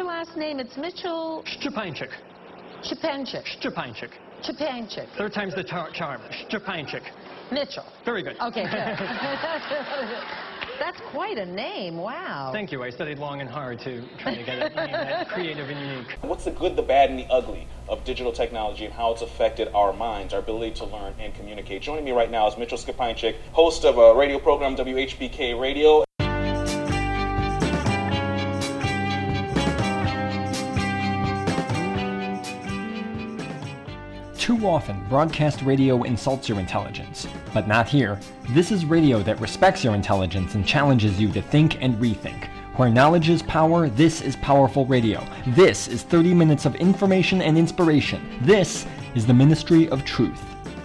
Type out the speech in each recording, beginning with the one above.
your last name? It's Mitchell... Szczepańczyk. Szczepańczyk. Szczepańczyk. Szczepańczyk. Third time's the charm. Szczepańczyk. Mitchell. Very good. Okay, good. That's quite a name. Wow. Thank you. I studied long and hard to try to get a name that's creative and unique. What's the good, the bad, and the ugly of digital technology and how it's affected our minds, our ability to learn and communicate? Joining me right now is Mitchell Szczepańczyk, host of a radio program, WHBK Radio. Too often, broadcast radio insults your intelligence. But not here. This is radio that respects your intelligence and challenges you to think and rethink. Where knowledge is power, this is powerful radio. This is 30 minutes of information and inspiration. This is the Ministry of Truth.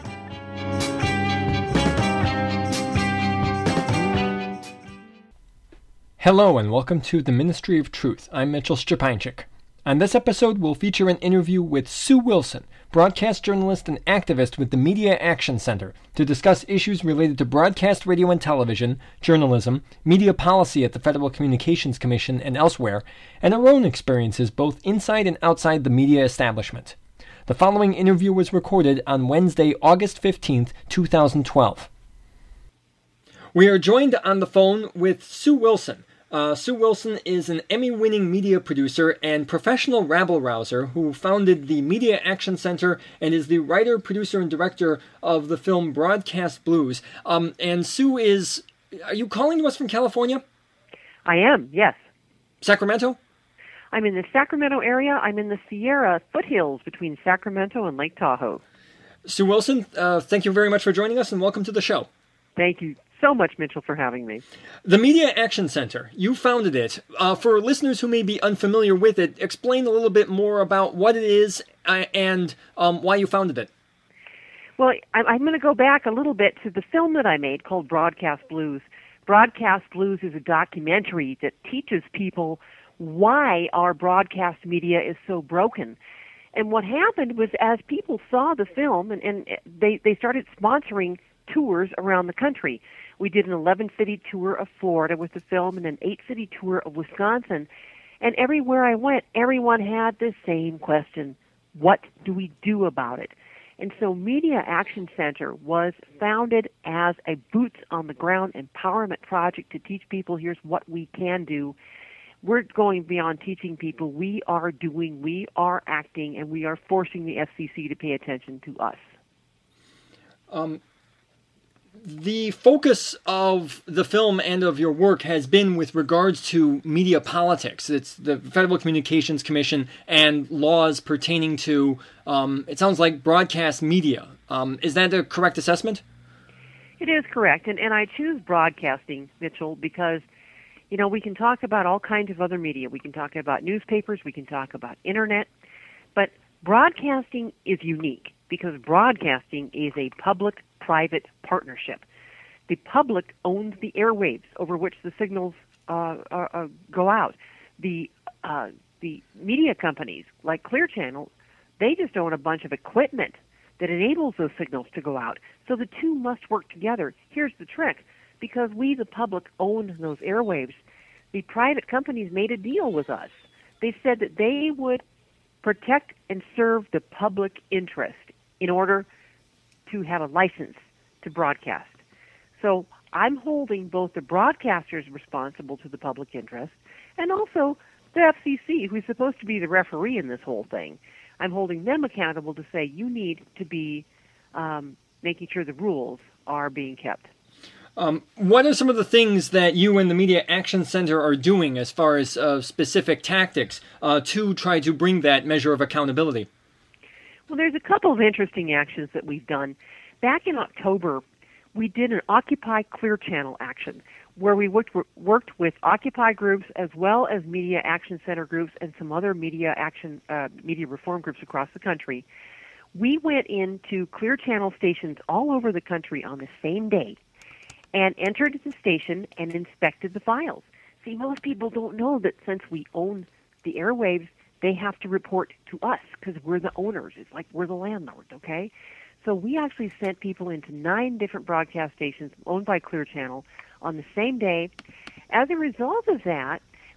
Hello and welcome to the Ministry of Truth. I'm Mitchell Szczepańczyk. On this episode, we'll feature an interview with Sue Wilson, broadcast journalist and activist with the Media Action Center, to discuss issues related to broadcast radio and television, journalism, media policy at the Federal Communications Commission and elsewhere, and our own experiences both inside and outside the media establishment. The following interview was recorded on Wednesday, August 15th, 2012. We are joined on the phone with Sue Wilson. Sue Wilson is an Emmy-winning media producer and professional rabble-rouser who founded the Media Action Center and is the writer, producer, and director of the film Broadcast Blues. And Sue is... Are you calling to us from California? I am, yes. Sacramento? I'm in the Sacramento area. I'm in the Sierra foothills between Sacramento and Lake Tahoe. Sue Wilson, thank you very much for joining us and welcome to the show. Thank you so much, Mitchell, for having me. The Media Action Center, you founded it. For listeners who may be unfamiliar with it, explain a little bit more about what it is and why you founded it. Well, I'm going to go back a little bit to the film that I made called Broadcast Blues. Broadcast Blues is a documentary that teaches people why our broadcast media is so broken. And what happened was as people saw the film, and they started sponsoring tours around the country. We did an 11-city tour of Florida with the film and an 8-city tour of Wisconsin. And everywhere I went, everyone had the same question. What do we do about it? And so Media Action Center was founded as a boots-on-the-ground empowerment project to teach people here's what we can do. We're going beyond teaching people. We are doing, we are acting, and we are forcing the FCC to pay attention to us. The focus of the film and of your work has been with regards to media politics. It's the Federal Communications Commission and laws pertaining to, it sounds like, broadcast media. Is that a correct assessment? It is correct. And I choose broadcasting, Mitchell, because, you know, we can talk about all kinds of other media. We can talk about newspapers. We can talk about internet. But broadcasting is unique because broadcasting is a public-private partnership. The public owns the airwaves over which the signals go out. The media companies, like Clear Channel, they just own a bunch of equipment that enables those signals to go out. So the two must work together. Here's the trick. Because we, the public, own those airwaves, the private companies made a deal with us. They said that they would protect and serve the public interest in order to have a license to broadcast. So I'm holding both the broadcasters responsible to the public interest and also the FCC, who's supposed to be the referee in this whole thing. I'm holding them accountable to say you need to be making sure the rules are being kept. What are some of the things that you and the Media Action Center are doing as far as specific tactics to try to bring that measure of accountability? Well, there's a couple of interesting actions that we've done. Back in October, we did an Occupy Clear Channel action where we worked with Occupy groups as well as Media Action Center groups and some other media reform groups across the country. We went into Clear Channel stations all over the country on the same day and entered the station and inspected the files. See, most people don't know that since we own the airwaves, they have to report to us because we're the owners. It's like we're the landlords, okay? So we actually sent people into 9 different broadcast stations owned by Clear Channel on the same day. As a result of that,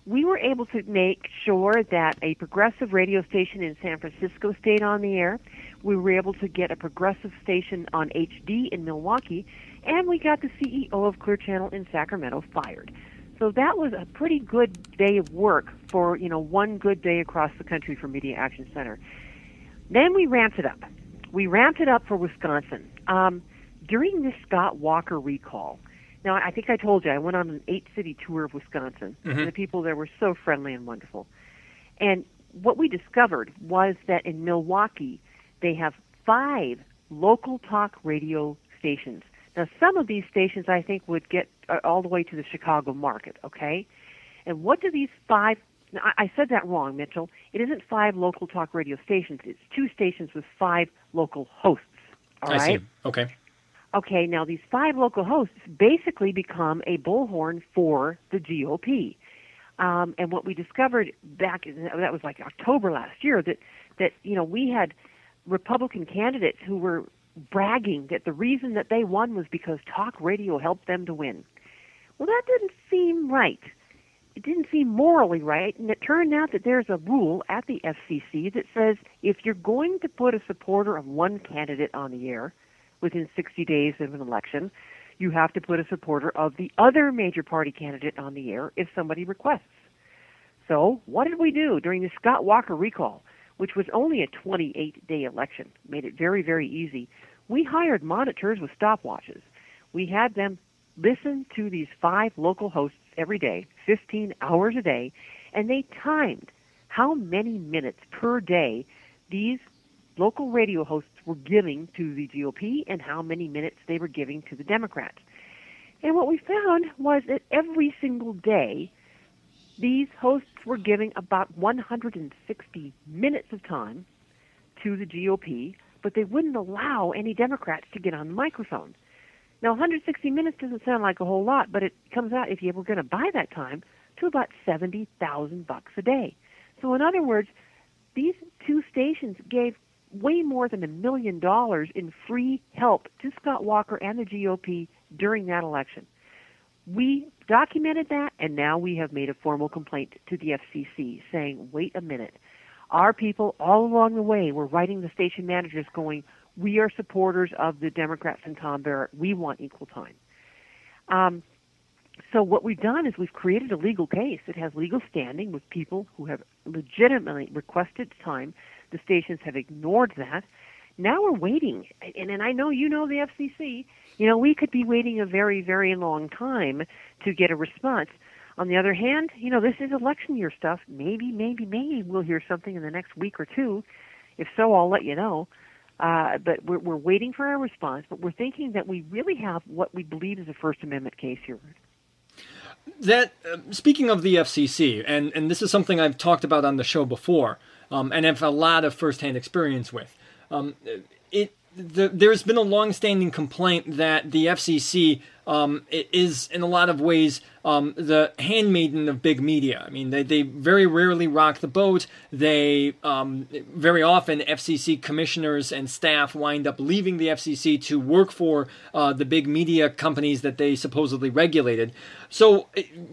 we were able to make sure that a progressive radio station in San Francisco stayed on the air. We were able to get a progressive station on HD in Milwaukee, and we got the CEO of Clear Channel in Sacramento fired. So that was a pretty good day of work for, one good day across the country for Media Action Center. Then we ramped it up. We ramped it up for Wisconsin. During this Scott Walker recall, now I think I told you I went on an 8-city tour of Wisconsin, and the people there were so friendly and wonderful. And what we discovered was that in Milwaukee, they have 5 local talk radio stations. Now, some of these stations, I think, would get all the way to the Chicago market, okay? And what do these 5... Now, I said that wrong, Mitchell. It isn't 5 local talk radio stations. It's 2 stations with 5 local hosts, all right? I see. Okay. Okay, now these 5 local hosts basically become a bullhorn for the GOP. And what we discovered back, that was like October last year, that we had Republican candidates who were bragging that the reason that they won was because talk radio helped them to win. Well, that didn't seem right. It didn't seem morally right, and it turned out that there's a rule at the FCC that says if you're going to put a supporter of one candidate on the air within 60 days of an election, you have to put a supporter of the other major party candidate on the air if somebody requests. So what did we do during the Scott Walker recall, which was only a 28-day election, made it very, very easy? We hired monitors with stopwatches. We had them listen to these 5 local hosts every day, 15 hours a day, and they timed how many minutes per day these local radio hosts were giving to the GOP and how many minutes they were giving to the Democrats. And what we found was that every single day, these hosts were giving about 160 minutes of time to the GOP, but they wouldn't allow any Democrats to get on the microphone. Now, 160 minutes doesn't sound like a whole lot, but it comes out, if you were going to buy that time, to about $70,000 a day. So in other words, these 2 stations gave way more than $1 million in free help to Scott Walker and the GOP during that election. We documented that, and now we have made a formal complaint to the FCC saying, wait a minute. Our people all along the way were writing the station managers going, we are supporters of the Democrats and Tom Barrett. We want equal time. So what we've done is we've created a legal case. It has legal standing with people who have legitimately requested time. The stations have ignored that. Now we're waiting, and I know you know the FCC. We could be waiting a very, very long time to get a response. On the other hand, this is election year stuff. Maybe we'll hear something in the next week or 2. If so, I'll let you know. But we're waiting for a response, but we're thinking that we really have what we believe is a First Amendment case here. That speaking of the FCC, and this is something I've talked about on the show before, and have a lot of firsthand experience with. There's been a long-standing complaint that the FCC is, in a lot of ways, the handmaiden of big media. I mean, they very rarely rock the boat. They very often, FCC commissioners and staff wind up leaving the FCC to work for the big media companies that they supposedly regulated. So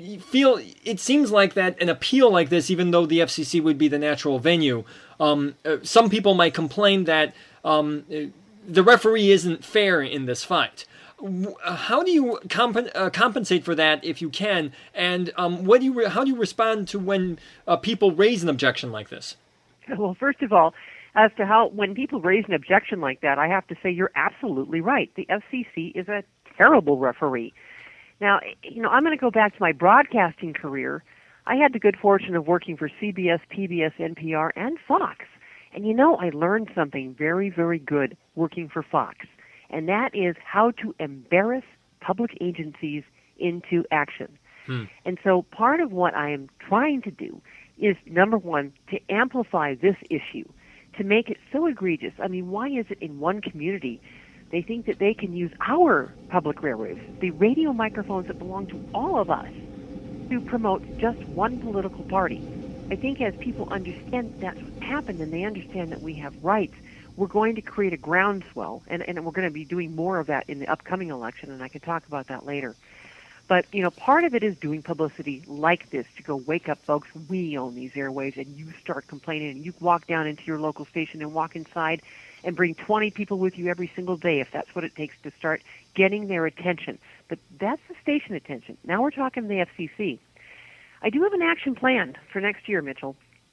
it seems like that an appeal like this, even though the FCC would be the natural venue, some people might complain that the referee isn't fair in this fight. How do you compensate for that if you can? And how do you respond to when people raise an objection like this? Well, first of all, as to when people raise an objection like that, I have to say you're absolutely right. The FCC is a terrible referee. Now, I'm going to go back to my broadcasting career. I had the good fortune of working for CBS, PBS, NPR, and Fox. And I learned something very, very good working for Fox, and that is how to embarrass public agencies into action. And so part of what I am trying to do is, number one, to amplify this issue, to make it so egregious. I mean, why is it in one community they think that they can use our public airwaves, the radio microphones that belong to all of us, to promote just one political party? I think as people understand that's what happened and they understand that we have rights, we're going to create a groundswell, and we're going to be doing more of that in the upcoming election, and I can talk about that later. But, part of it is doing publicity like this to go, wake up, folks, we own these airwaves, and you start complaining, and you walk down into your local station and walk inside and bring 20 people with you every single day if that's what it takes to start getting their attention. But that's the station attention. Now we're talking the FCC. I do have an action plan for next year, Mitchell.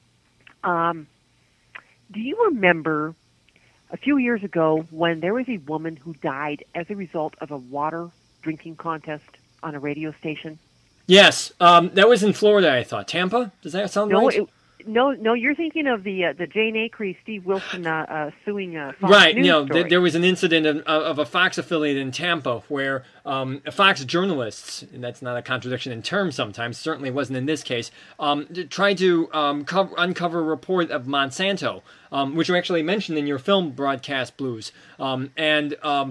Do you remember a few years ago when there was a woman who died as a result of a water drinking contest on a radio station? Yes, that was in Florida, I thought. Tampa? Does that sound right? No, you're thinking of the Jane Acree, Steve Wilson suing Fox right, News story. There was an incident of a Fox affiliate in Tampa where Fox journalists, and that's not a contradiction in terms sometimes, certainly wasn't in this case, tried to uncover a report of Monsanto, which you actually mentioned in your film Broadcast Blues, and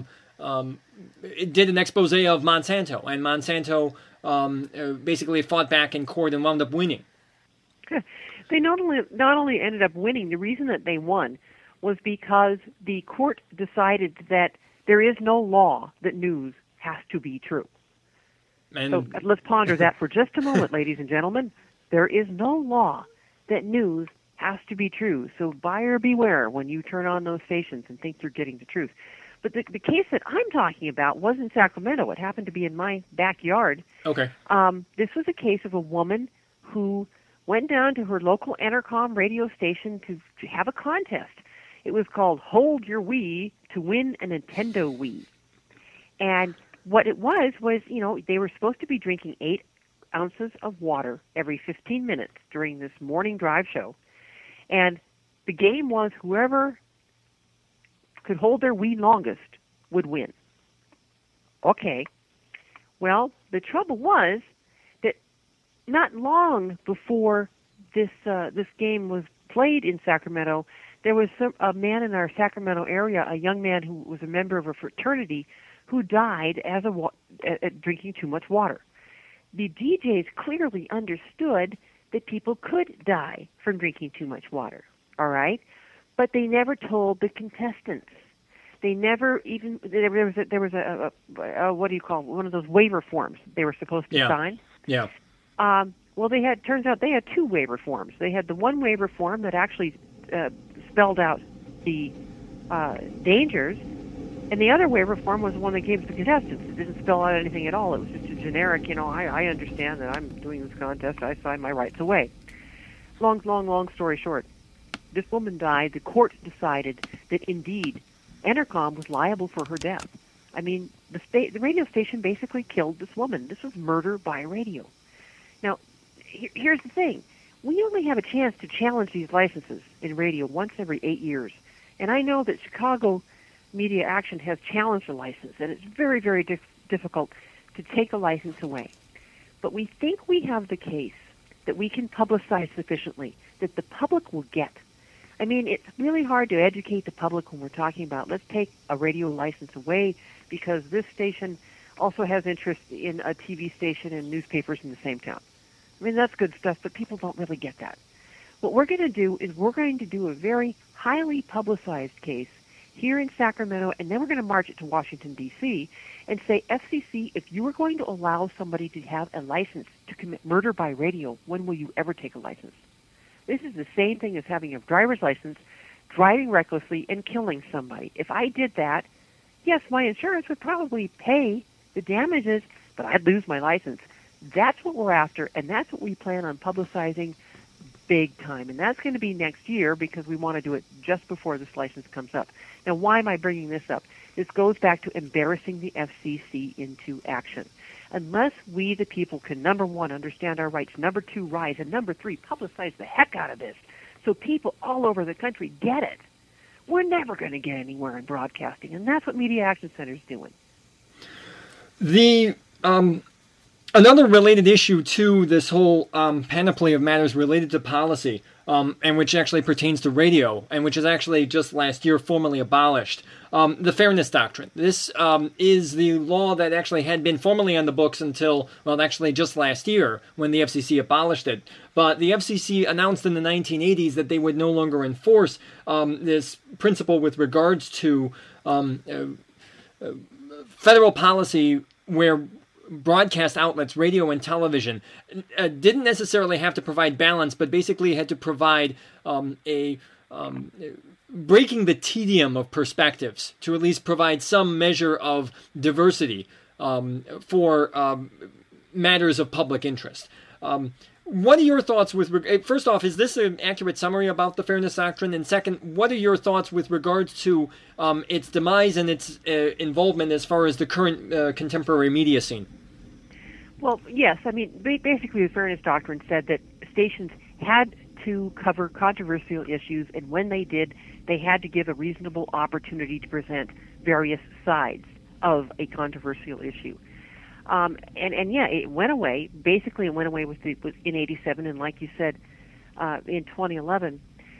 it did an expose of Monsanto, and Monsanto basically fought back in court and wound up winning. They not only ended up winning, the reason that they won was because the court decided that there is no law that news has to be true. And so let's ponder that for just a moment, ladies and gentlemen. There is no law that news has to be true. So buyer beware when you turn on those stations and think you're getting the truth. But the case that I'm talking about was in Sacramento. It happened to be in my backyard. Okay. This was a case of a woman who went down to her local Entercom radio station to have a contest. It was called Hold Your Wii to Win a Nintendo Wii. And what it was, they were supposed to be drinking 8 ounces of water every 15 minutes during this morning drive show. And the game was whoever could hold their Wii longest would win. Okay. Well, the trouble was that not long before this game was played in Sacramento, there was a man in our Sacramento area, a young man who was a member of a fraternity, who died at drinking too much water. The DJs clearly understood that people could die from drinking too much water, all right? But they never told the contestants. They never even, there was a what do you call it, one of those waiver forms they were supposed to sign. Yeah. Well, turns out they had 2 waiver forms. They had the one waiver form that actually spelled out the dangers, and the other waiver form was the one that gave to the contestants. It didn't spell out anything at all. It was just a generic, I understand that I'm doing this contest. I sign my rights away. Long story short, this woman died. The court decided that indeed Entercom was liable for her death. I mean, the radio station basically killed this woman. This was murder by radio. Now, here's the thing. We only have a chance to challenge these licenses in radio once every 8 years. And I know that Chicago Media Action has challenged a license, and it's very, very difficult to take a license away. But we think we have the case that we can publicize sufficiently that the public will get. I mean, it's really hard to educate the public when we're talking about let's take a radio license away because this station also has interest in a TV station and newspapers in the same town. I mean, that's good stuff, but people don't really get that. What we're going to do is we're going to do a very highly publicized case here in Sacramento, and then we're going to march it to Washington, D.C., and say, FCC, if you are going to allow somebody to have a license to commit murder by radio, when will you ever take a license? This is the same thing as having a driver's license, driving recklessly, and killing somebody. If I did that, yes, my insurance would probably pay the damages, but I'd lose my license. That's what we're after, and that's what we plan on publicizing big time. And that's going to be next year because we want to do it just before this license comes up. Now, why am I bringing this up? This goes back to embarrassing the FCC into action. Unless we, the people, can, number 1, understand our rights, number 2, rise, and number 3, publicize the heck out of this so people all over the country get it, we're never going to get anywhere in broadcasting, and that's what Media Action Center is doing. The another related issue to this whole panoply of matters related to policy, and which actually pertains to radio, and which is actually just last year formally abolished, the Fairness Doctrine. This is the law that actually had been formally on the books until, well, actually just last year when the FCC abolished it. But the FCC announced in the 1980s that they would no longer enforce this principle with regards to federal policy where broadcast outlets, radio and television, didn't necessarily have to provide balance, but basically had to provide breaking the tedium of perspectives to at least provide some measure of diversity for matters of public interest. What are your thoughts first off, is this an accurate summary about the Fairness Doctrine? And second, what are your thoughts with regards to its demise and its involvement as far as the current contemporary media scene? Well, yes. I mean, basically the Fairness Doctrine said that stations had to cover controversial issues, and when they did, they had to give a reasonable opportunity to present various sides of a controversial issue. And yeah, it went away. Basically, it went away in '87, and like you said, in 2011.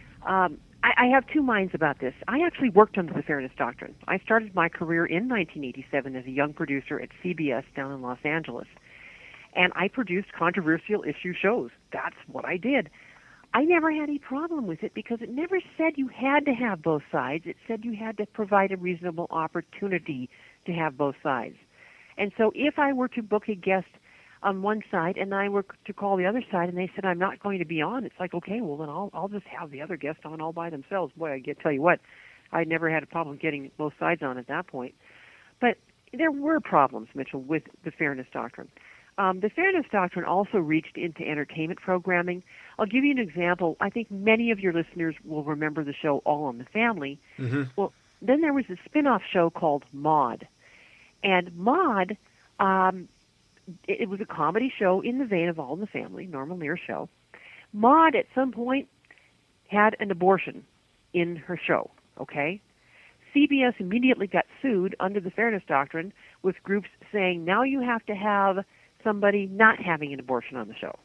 I have two minds about this. I actually worked under the Fairness Doctrine. I started my career in 1987 as a young producer at CBS down in Los Angeles, and I produced controversial issue shows. That's what I did. I never had any problem with it because it never said you had to have both sides. It said you had to provide a reasonable opportunity to have both sides. And so if I were to book a guest on one side and I were to call the other side and they said I'm not going to be on, it's like, okay, well then I'll just have the other guest on all by themselves. Boy, tell you what, I never had a problem getting both sides on at that point. But there were problems, Mitchell, with the Fairness Doctrine. The Fairness Doctrine also reached into entertainment programming. I'll give you an example. I think many of your listeners will remember the show All in the Family. Mm-hmm. Well, then there was a spin-off show called Maude. And Maude, it was a comedy show in the vein of All in the Family, Norma Lear show. Maude, at some point, had an abortion in her show, okay? CBS immediately got sued under the Fairness Doctrine with groups saying, now you have to have somebody not having an abortion on the show.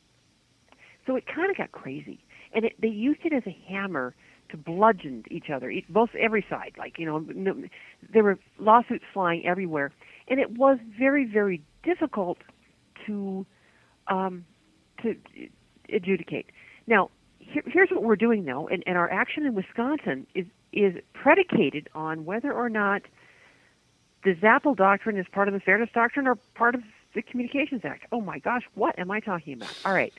So it kind of got crazy. And they used it as a hammer to bludgeon each other, every side. Like, there were lawsuits flying everywhere. And it was very, very difficult to adjudicate. Now, here's what we're doing, though, and our action in Wisconsin is predicated on whether or not the Zapple Doctrine is part of the Fairness Doctrine or part of the Communications Act. Oh, my gosh, what am I talking about? All right.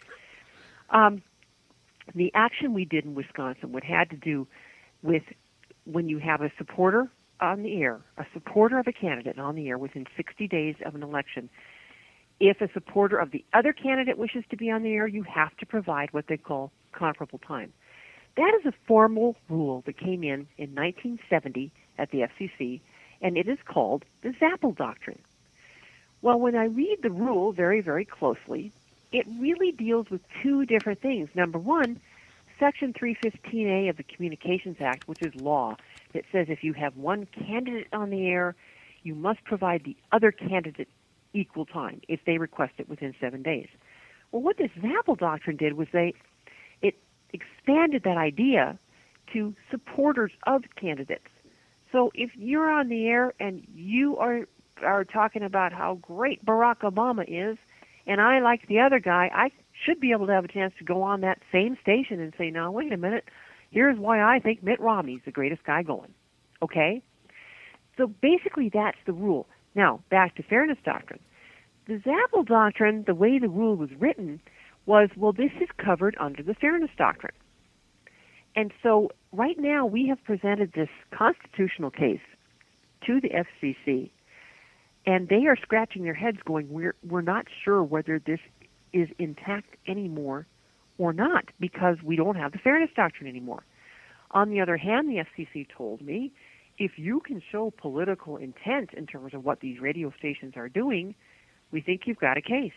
The action we did in Wisconsin had to do with when you have a supporter on the air, a supporter of a candidate on the air within 60 days of an election. If a supporter of the other candidate wishes to be on the air, you have to provide what they call comparable time. That is a formal rule that came in 1970 at the FCC, and it is called the Zapple Doctrine. Well, when I read the rule very, very closely, it really deals with two different things. Number one, Section 315A of the Communications Act, which is law, that says if you have one candidate on the air, you must provide the other candidate equal time if they request it within 7 days. Well, what this Zapple Doctrine did was it expanded that idea to supporters of candidates. So if you're on the air and you are talking about how great Barack Obama is, and I like the other guy, I should be able to have a chance to go on that same station and say, now, wait a minute, here's why I think Mitt Romney's the greatest guy going. Okay? So basically that's the rule. Now, back to Fairness Doctrine. The Zapple Doctrine, the way the rule was written, was, well, this is covered under the Fairness Doctrine. And so right now we have presented this constitutional case to the FCC, and they are scratching their heads going, we're not sure whether this is intact anymore or not because we don't have the Fairness Doctrine anymore. On the other hand, the FCC told me, if you can show political intent in terms of what these radio stations are doing, we think you've got a case.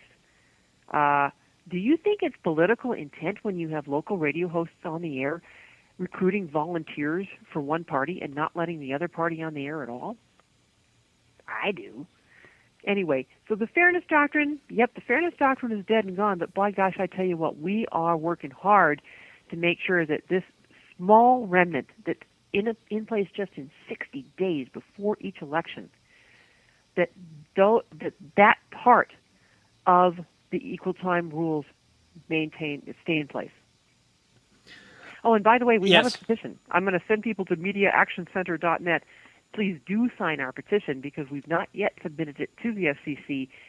Do you think it's political intent when you have local radio hosts on the air recruiting volunteers for one party and not letting the other party on the air at all? I do. Anyway, so the Fairness Doctrine, the Fairness Doctrine is dead and gone, but by gosh, I tell you what, we are working hard to make sure that this small remnant that's in place just in 60 days before each election, that part of the equal time rules stay in place. Oh, and by the way, we have a petition. I'm going to send people to MediaActionCenter.net. Please do sign our petition because we've not yet submitted it to the FCC.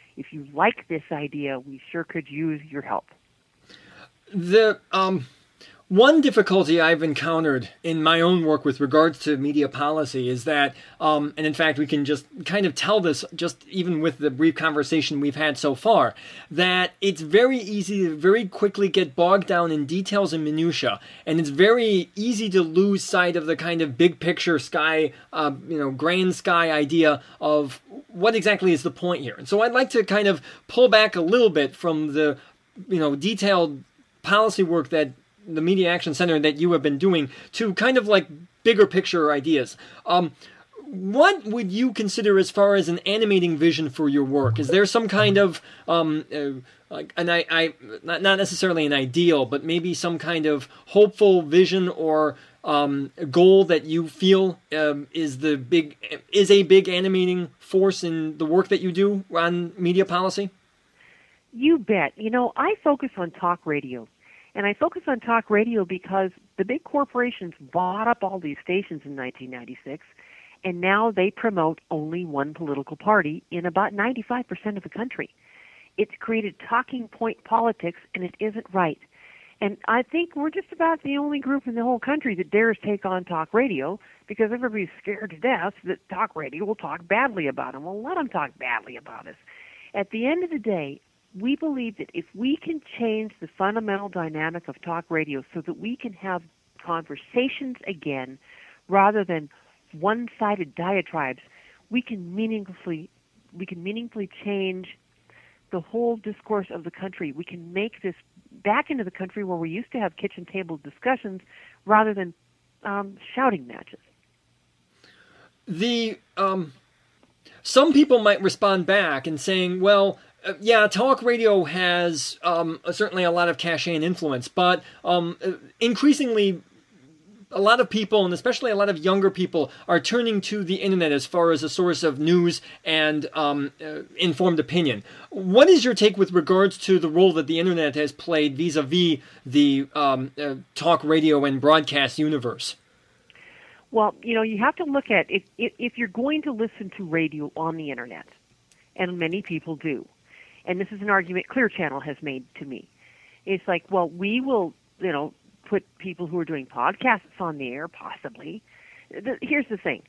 if you like this idea, we sure could use your help. The one difficulty I've encountered in my own work with regards to media policy is that, and in fact we can just kind of tell this just even with the brief conversation we've had so far, that it's very easy to very quickly get bogged down in details and minutia, and it's very easy to lose sight of the kind of big picture sky, grand sky idea of what exactly is the point here. And so I'd like to kind of pull back a little bit from the, detailed policy work that the Media Action Center that you have been doing to kind of like bigger picture ideas. What would you consider as far as an animating vision for your work? Is there some kind of not necessarily an ideal, but maybe some kind of hopeful vision or goal that you feel is a big animating force in the work that you do on media policy? You bet. I focus on talk radio. And I focus on talk radio because the big corporations bought up all these stations in 1996, and now they promote only one political party in about 95% of the country. It's created talking point politics, and it isn't right. And I think we're just about the only group in the whole country that dares take on talk radio because everybody's scared to death that talk radio will talk badly about them. Well, let them talk badly about us. At the end of the day, we believe that if we can change the fundamental dynamic of talk radio so that we can have conversations again rather than one-sided diatribes, we can meaningfully change the whole discourse of the country. We can make this back into the country where we used to have kitchen table discussions rather than shouting matches. Some people might respond back and saying, well, talk radio has certainly a lot of cachet and influence, but increasingly a lot of people, and especially a lot of younger people, are turning to the internet as far as a source of news and informed opinion. What is your take with regards to the role that the internet has played vis-a-vis the talk radio and broadcast universe? Well, you have to look at if you're going to listen to radio on the internet, and many people do. And this is an argument Clear Channel has made to me. It's like, well, we will, put people who are doing podcasts on the air, possibly. Here's the thing.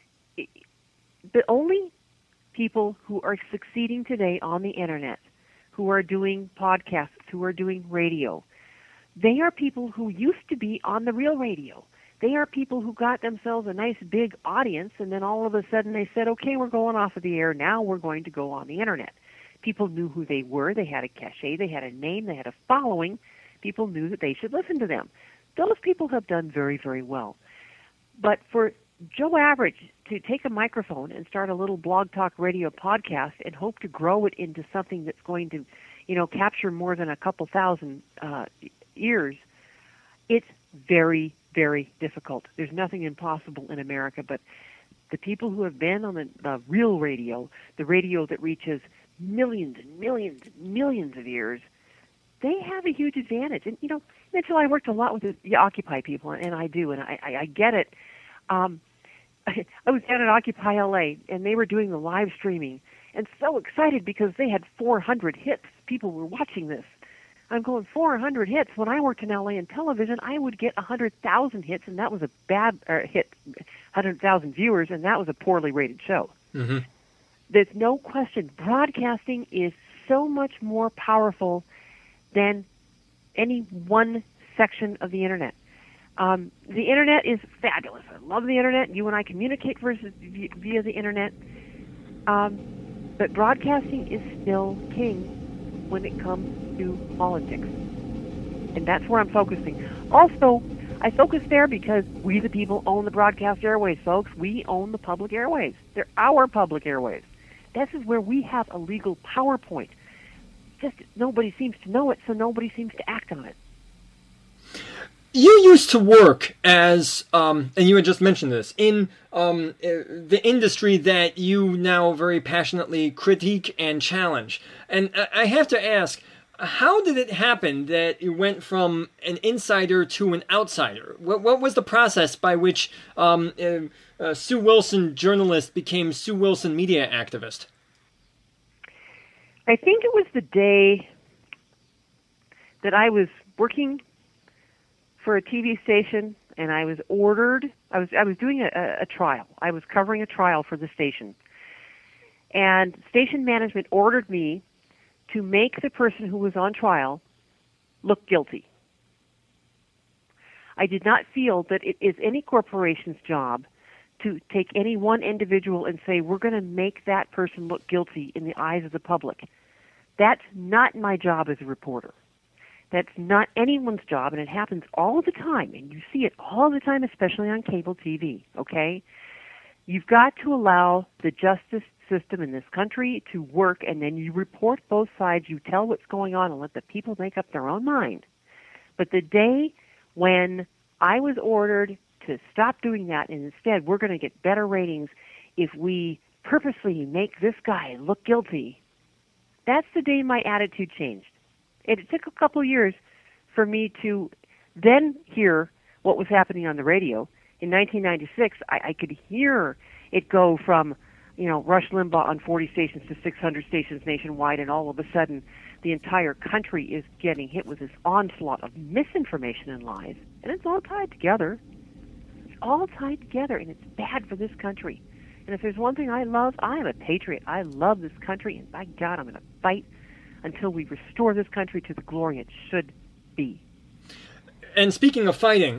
The only people who are succeeding today on the internet, who are doing podcasts, who are doing radio, they are people who used to be on the real radio. They are people who got themselves a nice big audience, and then all of a sudden they said, okay, we're going off of the air. Now we're going to go on the internet. People knew who they were. They had a cachet. They had a name. They had a following. People knew that they should listen to them. Those people have done very, very well. But for Joe Average to take a microphone and start a little blog talk radio podcast and hope to grow it into something that's going to, capture more than a couple thousand ears, it's very, very difficult. There's nothing impossible in America, but the people who have been on the real radio, the radio that reaches millions and millions and millions of ears, they have a huge advantage. And, Mitchell, I worked a lot with the Occupy people, and I do, and I get it. I was down at Occupy LA, and they were doing the live streaming, and so excited because they had 400 hits. People were watching this. I'm going, 400 hits. When I worked in LA in television, I would get 100,000 hits, and that was a bad hit, 100,000 viewers, and that was a poorly rated show. Mm-hmm. There's no question. Broadcasting is so much more powerful than any one section of the Internet. The Internet is fabulous. I love the Internet. You and I communicate via the Internet. But broadcasting is still king when it comes to politics. And that's where I'm focusing. Also, I focus there because we the people own the broadcast airways, folks. We own the public airways. They're our public airways. This is where we have a legal PowerPoint. Just nobody seems to know it, so nobody seems to act on it. You used to work as, and you had just mentioned this, in the industry that you now very passionately critique and challenge. And I have to ask, how did it happen that you went from an insider to an outsider? What was the process by which Sue Wilson, journalist, became Sue Wilson, media activist? I think it was the day that I was working for a TV station, and I was ordered. I was doing a trial. I was covering a trial for the station, and station management ordered me to make the person who was on trial look guilty. I did not feel that it is any corporation's job to take any one individual and say, we're going to make that person look guilty in the eyes of the public. That's not my job as a reporter. That's not anyone's job, and it happens all the time, and you see it all the time, especially on cable TV, okay? You've got to allow the justice system in this country to work, and then you report both sides, you tell what's going on, and let the people make up their own mind. But the day when I was ordered to stop doing that, and instead we're going to get better ratings if we purposely make this guy look guilty, that's the day my attitude changed. It took a couple of years for me to then hear what was happening on the radio. In 1996, I could hear it go from, Rush Limbaugh on 40 stations to 600 stations nationwide, and all of a sudden the entire country is getting hit with this onslaught of misinformation and lies. And it's all tied together. It's all tied together, and it's bad for this country. And if there's one thing I love, I am a patriot. I love this country, and by God, I'm going to fight until we restore this country to the glory it should be. And speaking of fighting,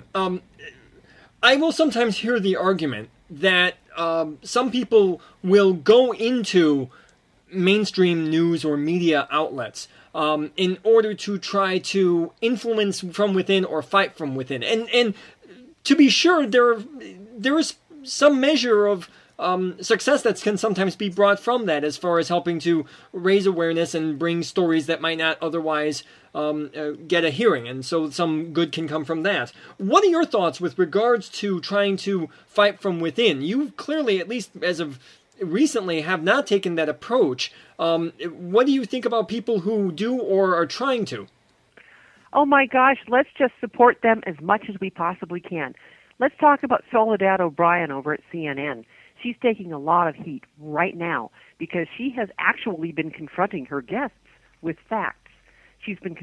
I will sometimes hear the argument that some people will go into mainstream news or media outlets in order to try to influence from within or fight from within. And to be sure, there is some measure of success that can sometimes be brought from that, as far as helping to raise awareness and bring stories that might not otherwise get a hearing, and so some good can come from that. What are your thoughts with regards to trying to fight from within? You clearly, at least as of recently, have not taken that approach. What do you think about people who do or are trying to? Oh my gosh, let's just support them as much as we possibly can. Let's talk about Soledad O'Brien over at CNN. She's taking a lot of heat right now because she has actually been confronting her guests with facts. She's been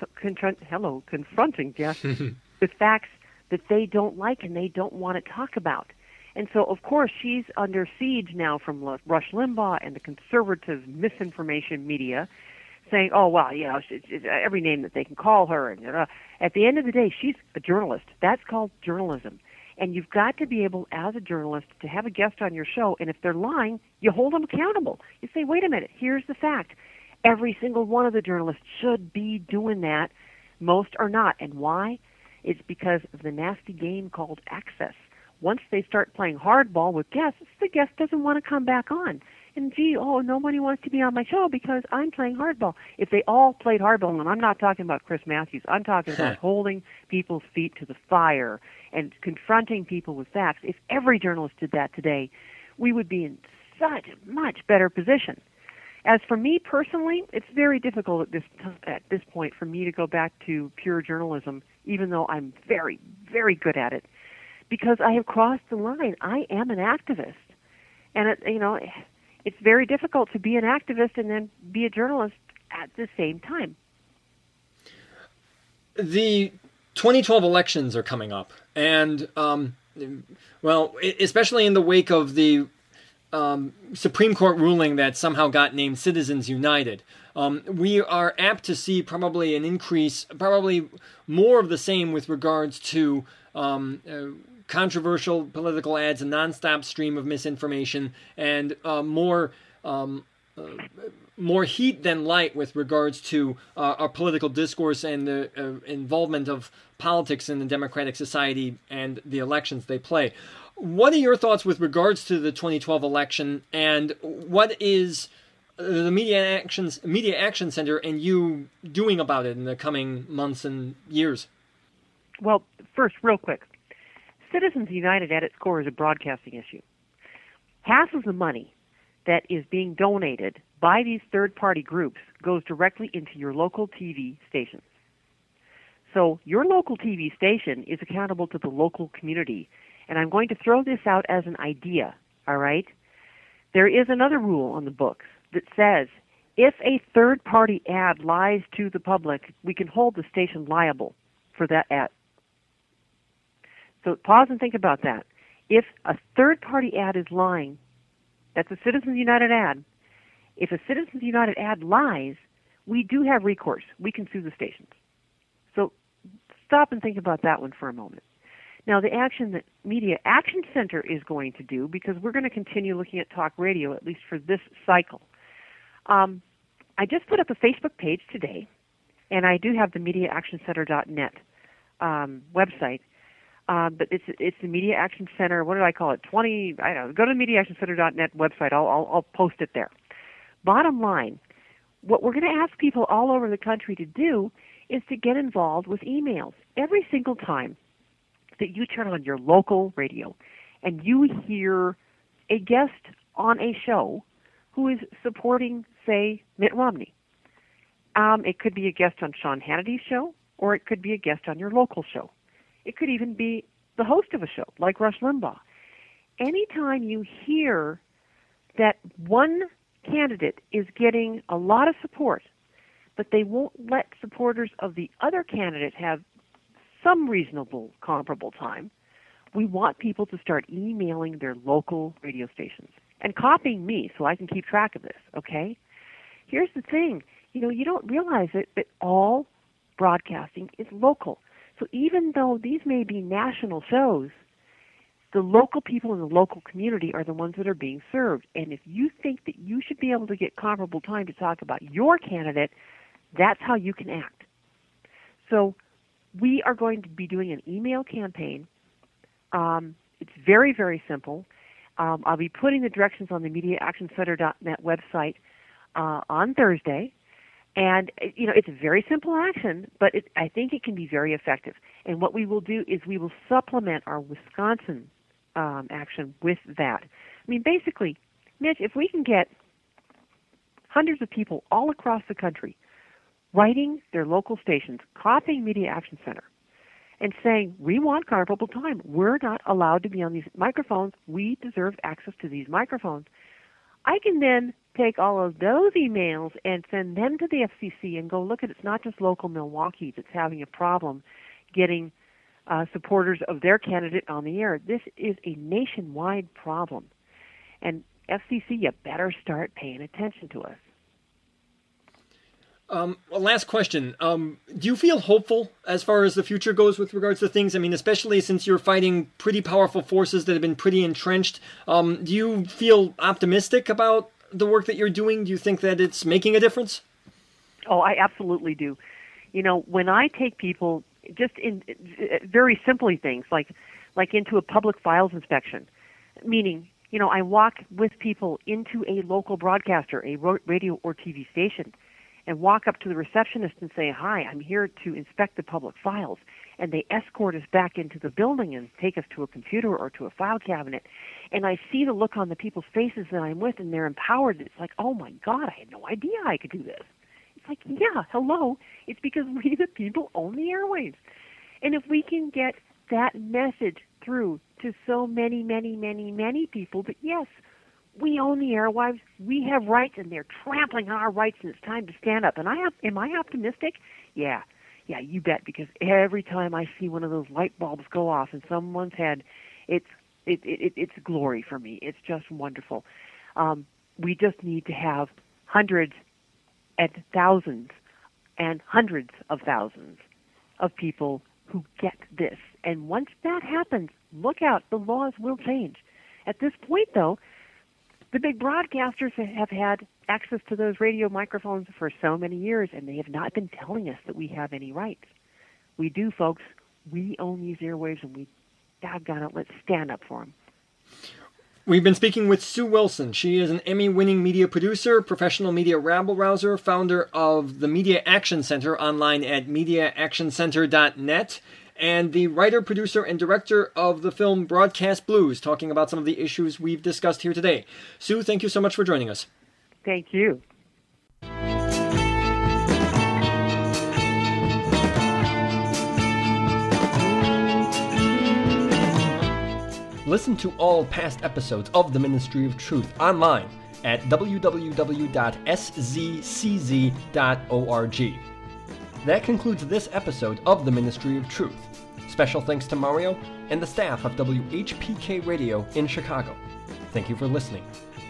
confronting guests with facts that they don't like and they don't want to talk about. And so, of course, she's under siege now from Rush Limbaugh and the conservative misinformation media, saying, oh, well, every name that they can call her. And at the end of the day, she's a journalist. That's called journalism. And you've got to be able, as a journalist, to have a guest on your show, and if they're lying, you hold them accountable. You say, wait a minute, here's the fact. Every single one of the journalists should be doing that. Most are not. And why? It's because of the nasty game called access. Once they start playing hardball with guests, the guest doesn't want to come back on. And nobody wants to be on my show because I'm playing hardball. If they all played hardball, and I'm not talking about Chris Matthews, I'm talking about holding people's feet to the fire and confronting people with facts. If every journalist did that today, we would be in such a much better position. As for me personally, it's very difficult at this point for me to go back to pure journalism, even though I'm very, very good at it, because I have crossed the line. I am an activist. And, it's very difficult to be an activist and then be a journalist at the same time. The 2012 elections are coming up, and, especially in the wake of the Supreme Court ruling that somehow got named Citizens United, we are apt to see probably an increase, probably more of the same with regards to controversial political ads, a nonstop stream of misinformation, and more heat than light with regards to our political discourse and the involvement of politics in the democratic society and the elections they play. What are your thoughts with regards to the 2012 election, and what is the Media Action Center and you doing about it in the coming months and years? Well, first, real quick, Citizens United at its core is a broadcasting issue. Half of the money that is being donated by these third-party groups goes directly into your local TV station. So your local TV station is accountable to the local community. And I'm going to throw this out as an idea, all right? There is another rule on the books that says if a third-party ad lies to the public, we can hold the station liable for that ad. So pause and think about that. If a third-party ad is lying, that's a Citizens United ad. If a Citizens United ad lies, we do have recourse. We can sue the stations. So stop and think about that one for a moment. Now, the action that Media Action Center is going to do, because we're going to continue looking at talk radio, at least for this cycle. I just put up a Facebook page today, and I do have the MediaActionCenter.net website. But it's the Media Action Center. What did I call it? Go to the MediaActionCenter.net website. I'll post it there. Bottom line, what we're going to ask people all over the country to do is to get involved with emails. Every single time that you turn on your local radio and you hear a guest on a show who is supporting, say, Mitt Romney. It could be a guest on Sean Hannity's show, or it could be a guest on your local show. It could even be the host of a show, like Rush Limbaugh. Anytime you hear that one candidate is getting a lot of support, but they won't let supporters of the other candidate have some reasonable, comparable time, we want people to start emailing their local radio stations and copying me so I can keep track of this, okay? Here's the thing. You don't realize it, but all broadcasting is local. So even though these may be national shows, the local people in the local community are the ones that are being served. And if you think that you should be able to get comparable time to talk about your candidate, that's how you can act. So we are going to be doing an email campaign. It's very, very simple. I'll be putting the directions on the MediaActionCenter.net website on Thursday. And, it's a very simple action, but I think it can be very effective. And what we will do is we will supplement our Wisconsin action with that. I mean, basically, Mitch, if we can get hundreds of people all across the country writing their local stations, copying Media Action Center, and saying, we want comparable time. We're not allowed to be on these microphones. We deserve access to these microphones. I can then take all of those emails and send them to the FCC and go, look, it's not just local Milwaukee that's having a problem getting supporters of their candidate on the air. This is a nationwide problem. And FCC, you better start paying attention to us. Last question. Do you feel hopeful as far as the future goes with regards to things? I mean, especially since you're fighting pretty powerful forces that have been pretty entrenched. Do you feel optimistic about the work that you're doing? Do you think that it's making a difference? Oh, I absolutely do. When I take people just in very simply things like into a public files inspection, meaning, I walk with people into a local broadcaster, a radio or TV station, and walk up to the receptionist and say, hi, I'm here to inspect the public files. And they escort us back into the building and take us to a computer or to a file cabinet. And I see the look on the people's faces that I'm with, and they're empowered. It's like, oh, my God, I had no idea I could do this. It's like, yeah, hello. It's because we, the people, own the airwaves. And if we can get that message through to so many, many, many, many people that, yes, we own the airwaves, we have rights, and they're trampling on our rights, and it's time to stand up. And am I optimistic? Yeah, you bet, because every time I see one of those light bulbs go off in someone's head, it's glory for me. It's just wonderful. We just need to have hundreds and thousands and hundreds of thousands of people who get this. And once that happens, look out, the laws will change. At this point, though, the big broadcasters have had access to those radio microphones for so many years, and they have not been telling us that we have any rights. We do, folks. We own these airwaves, and doggone it, let's stand up for them. We've been speaking with Sue Wilson. She is an Emmy-winning media producer, professional media rabble-rouser, founder of the Media Action Center online at MediaActionCenter.net, and the writer, producer, and director of the film Broadcast Blues, talking about some of the issues we've discussed here today. Sue, thank you so much for joining us. Thank you. Listen to all past episodes of The Ministry of Truth online at www.szcz.org. That concludes this episode of the Ministry of Truth. Special thanks to Mario and the staff of WHPK Radio in Chicago. Thank you for listening.